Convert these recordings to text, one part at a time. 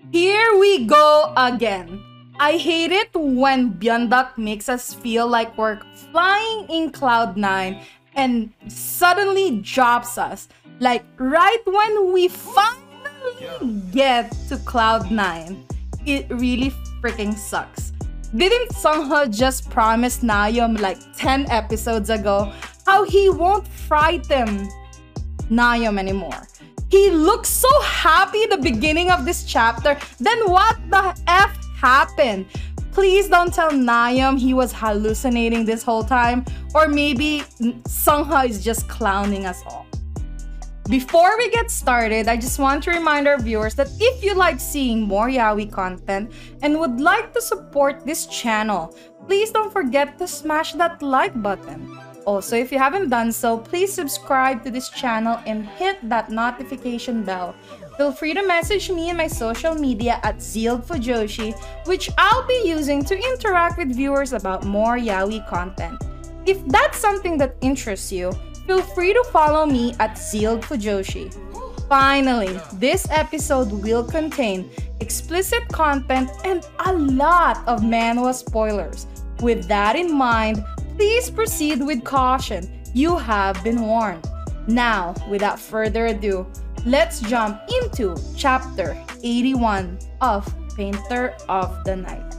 Here we go again. I hate it when Byundak makes us feel like we're flying in Cloud 9 and suddenly drops us. Like right when we finally get to Cloud 9. It really freaking sucks. Didn't Sungho just promise Nayeom like 10 episodes ago how he won't frighten Nayeom anymore? He looks so happy at the beginning of this chapter. Then what the F happened? Please don't tell Nayeom he was hallucinating this whole time. Or maybe Sungho is just clowning us all. Before we get started, I just want to remind our viewers that if you like seeing more yaoi content and would like to support this channel, please don't forget to smash that like button. Also, if you haven't done so, please subscribe to this channel and hit that notification bell. Feel free to message me in my social media at ZealedFujoshi, which I'll be using to interact with viewers about more yaoi content. If that's something that interests you, feel free to follow me at ZealedFujoshi. Finally, this episode will contain explicit content and a lot of manhwa spoilers. With that in mind, please proceed with caution. You have been warned. Now, without further ado, let's jump into chapter 81 of Painter of the Night.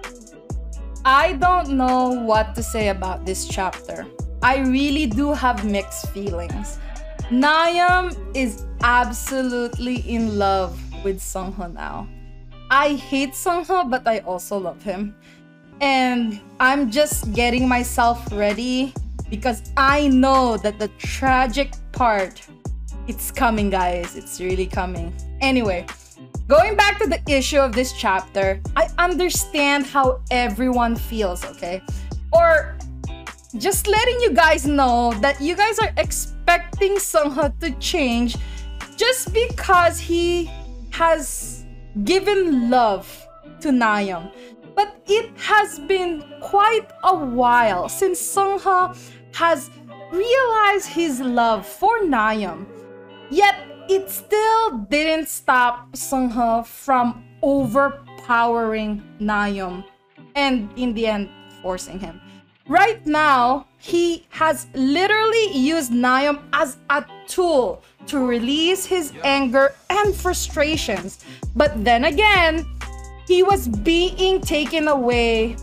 I don't know what to say about this chapter. I really do have mixed feelings. Nayeom is absolutely in love with Sungho now. I hate Sungho, but I also love him. And I'm just getting myself ready because I know that the tragic part, it's coming, guys. It's really coming. Anyway, going back to the issue of this chapter, I understand how everyone feels, okay? Or just letting you guys know that you guys are expecting Sungho to change just because he has given love to Nayeom. But it has been quite a while since Sungho has realized his love for Nayeom. Yet it still didn't stop Sungho from overpowering Nayeom and in the end forcing him. Right now, he has literally used Nayeom as a tool to release his anger and frustrations. But then again, he was being taken away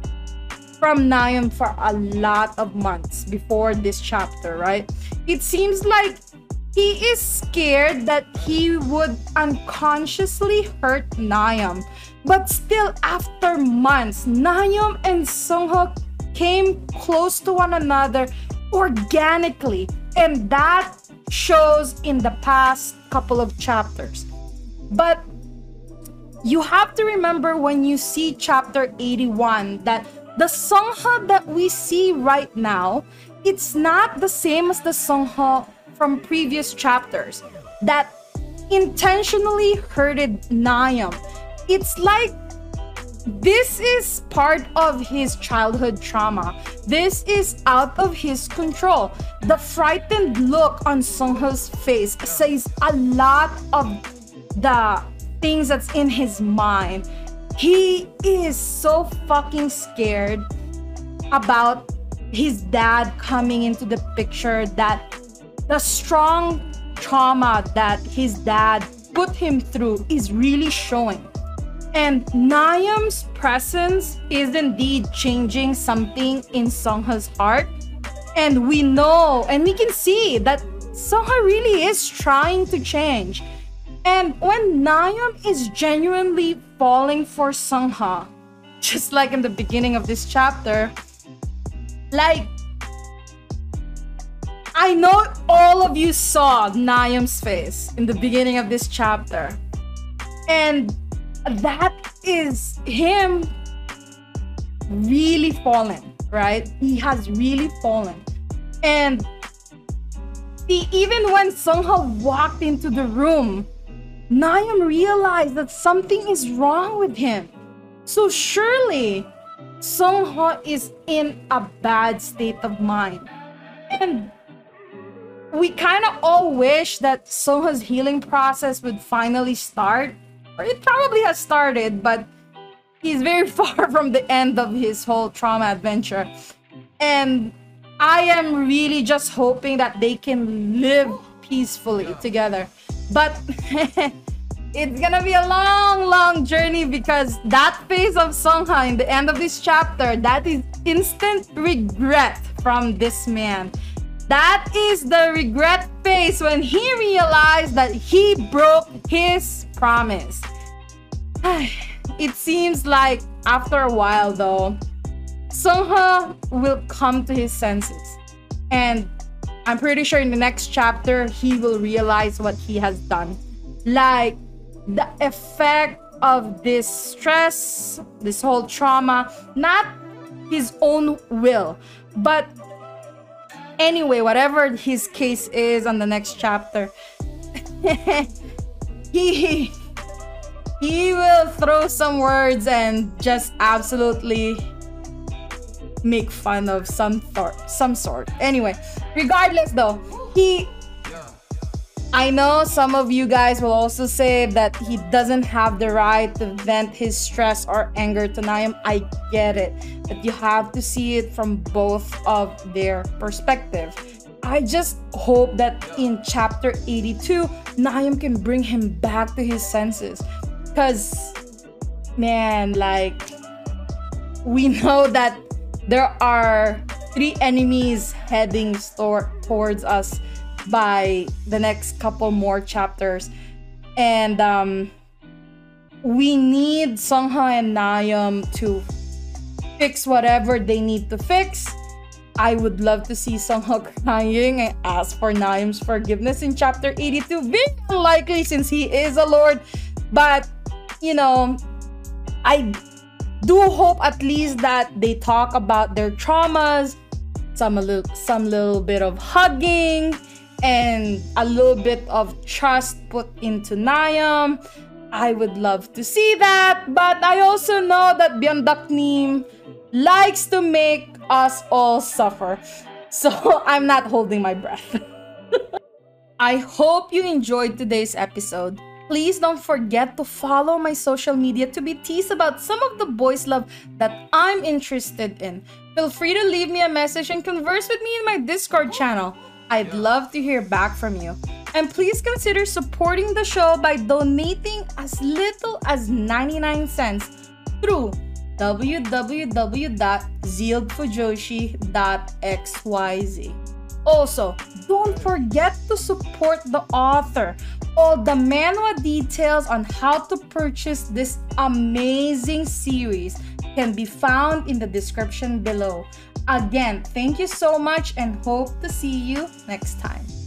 from Nayeom for a lot of months before this chapter, right? It seems like he is scared that he would unconsciously hurt Nayeom. But still, after months, Nayeom and Sungho came close to one another organically, and that shows in the past couple of chapters. But you have to remember when you see chapter 81 that the Sungho that we see right now, it's not the same as the Sungho from previous chapters that intentionally hurted Nayeom. It's like this is part of his childhood trauma. This is out of his control. The frightened look on Sungho's face says a lot of the things that's in his mind. He is so fucking scared about his dad coming into the picture, that the strong trauma that his dad put him through is really showing. And Nayeom's presence is indeed changing something in Sungho's heart. And we know and we can see that Sungho really is trying to change. And when Nayeom is genuinely falling for Sungho, just like in the beginning of this chapter, like, I know all of you saw Nayeom's face in the beginning of this chapter. And that is him really fallen, right? He has really fallen. And even when Sungho walked into the room, Nayeom realized that something is wrong with him. So surely Sungho is in a bad state of mind. And we kind of all wish that Sungho's healing process would finally start. or it probably has started, but he's very far from the end of his whole trauma adventure. And I am really just hoping that they can live peacefully together. But it's gonna be a long journey, because that phase of Sungha in the end of this chapter, that is instant regret from this man. That is the regret phase when he realized that he broke his promise. It seems like after a while though, Sungha will come to his senses. And I'm pretty sure in the next chapter, he will realize what he has done. Like, the effect of this stress, this whole trauma, not his own will, but anyway, whatever his case is on the next chapter, he will throw some words and just absolutely make fun of some sort. Anyway, regardless though, I know some of you guys will also say that he doesn't have the right to vent his stress or anger to Naeum. I get it, but you have to see it from both of their perspective. I just hope that in chapter 82, Naeum can bring him back to his senses. Because, man, like, we know that there are 3 enemies heading towards us by the next couple more chapters, and we need Sungha and Naeum to fix whatever they need to fix. I would love to see Sungha crying and ask for Naeum's forgiveness in chapter 82. Very unlikely since he is a lord, but you know, I do hope at least that they talk about their traumas, some little bit of hugging, and a little bit of trust put into Naeum. I would love to see that, but I also know that Byeondaknim likes to make us all suffer. So I'm not holding my breath. I hope you enjoyed today's episode. Please don't forget to follow my social media to be teased about some of the boys' love that I'm interested in. Feel free to leave me a message and converse with me in my Discord channel. I'd love to hear back from you. And please consider supporting the show by donating as little as 99 cents through www.zealedfujoshi.xyz. Also, don't forget to support the author. All the manhwa details on how to purchase this amazing series can be found in the description below. Again, thank you so much and hope to see you next time.